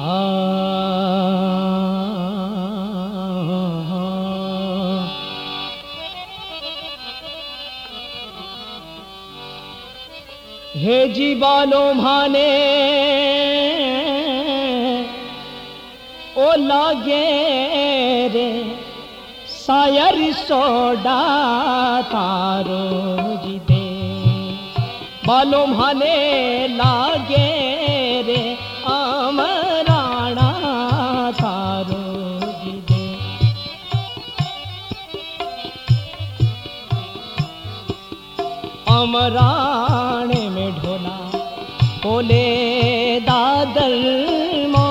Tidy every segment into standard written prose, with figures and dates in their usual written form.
हे जी बालों भाने ओ लागे रे सायर सोडा तारो जी दे बालों भाने लागे रे अमराणा तारो जी दे अमराणे में ढोला बोले दादल मो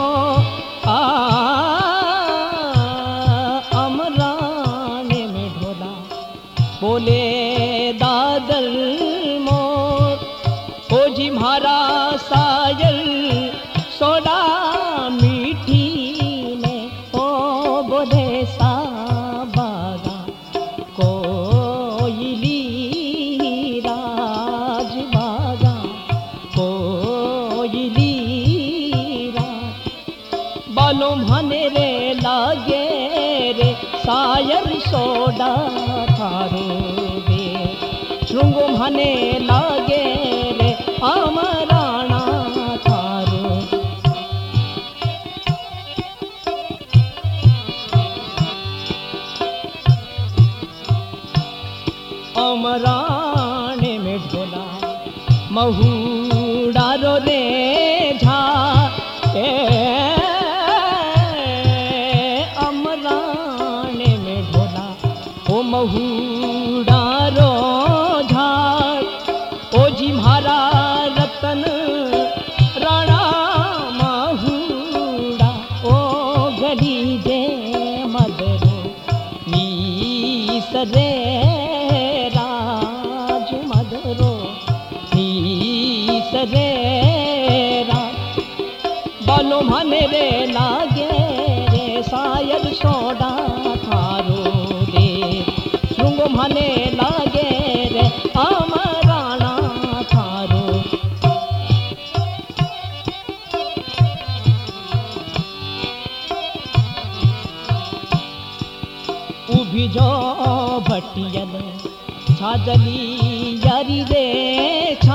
अमराणे में ढोला बोले दादल मो ओ जी म्हारा सायल सोडा मीठी ने ओ बोले सा बागा कोयली राज बागा कोयली बालों भाने रे लागे रे सायर सोडा थारो दे श्रृंगो भाने लागे रे अमराणा थारो अमराणे में ढोला महूडारो रे झा अमराणे में ढोला ओ महूडारो झाड़ ओ जी म्हारा रतन राणा महूडा ओ गली दे मदरो नीस रे राज मदरो नीस रे राज बालों भाने रे लागे रे सायर सोडा थारो दे श्रृंगो भाने लागे रे अमराणा थारो उभी जो भटियल छाजली यारी रे छा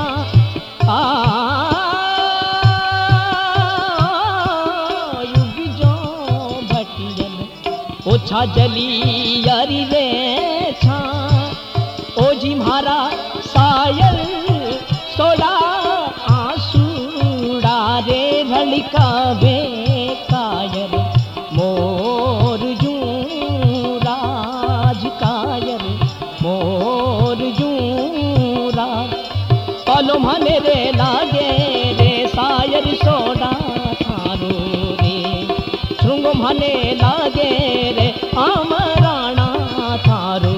ओछा जली यारी रे छा ओ जी म्हारा सायल सोडा आंसूड़ा रे रलिका वे कायर मोर जू राज कायर मोर जू राज पालो माने रे लागे रे सायर सोडा थारो रे श्रृंगो माने लागे रे अमराणा थारो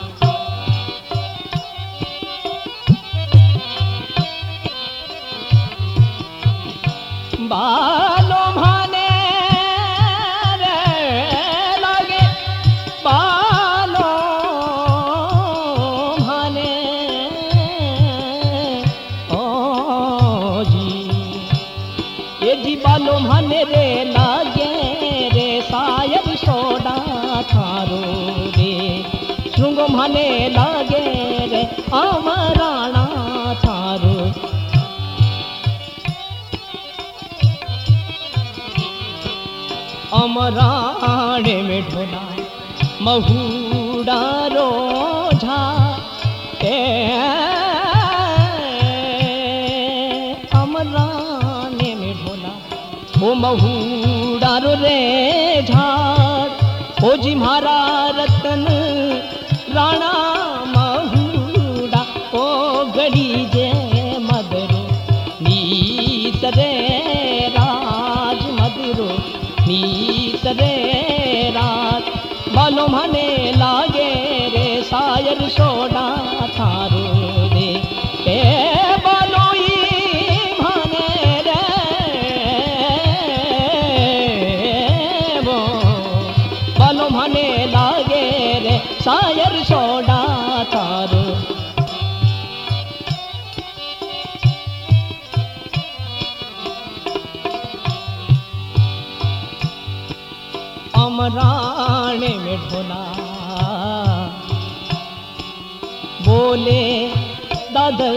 बालो भाने रे लागे बालो भाने ओ जी ये जी बालो भाने रे लागे रे सायर सोडा थारो रे श्रृंगो भाने लागे रे अमराणा थारो अमराणे में ढोला महूडारो झा अमराणे में ढोला वो महूडारो रे झाड़ ओ जी म्हारा रतन राणा महूडा ओ गड़ी जे मदरो नीत रे राज मदरो नीत रे रात बालों भाने लागे रे सायर सोडा थारो रे बालों ही भाने रे वो बालों भाने लागे रे सायर सोडा थारो आमराणे में ढोला बोले दादल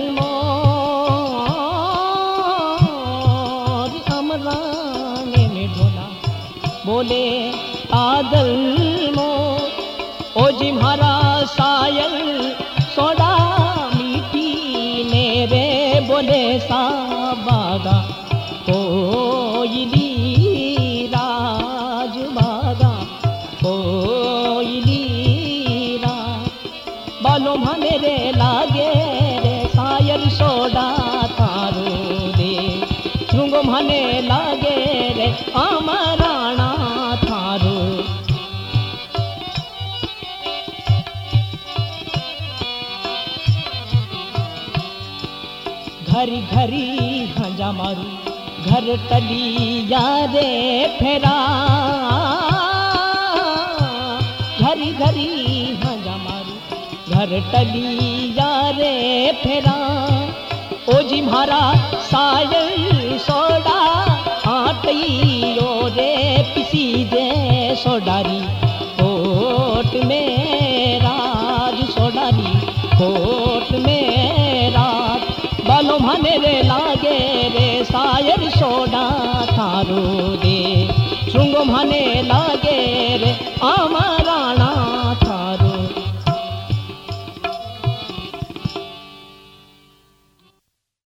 मोर आमराणे में ढोला बोले दादल मोर ओ जी म्हारा सायल सोडा मीठी ने रे बोले साबागा कोयली राज बागा कोयली राज बालों भने रे लागे रे सायल सोडा थारो दे श्रृंगो भने लागे रे आमराणा थारो घरी घरी हंजा मारू घर टली यारे फेरा घरी घरी हंजा मारू घर टली यारे फेरा ओ जी म्हारा सायल सोडा आटई ओ रे पिसी दे सोडारी कोट में राज सोडारी कोट में राज बालों भने रे लागे रे सायर सोडा थारो दे श्रृंगो भने लागे रे आमराणा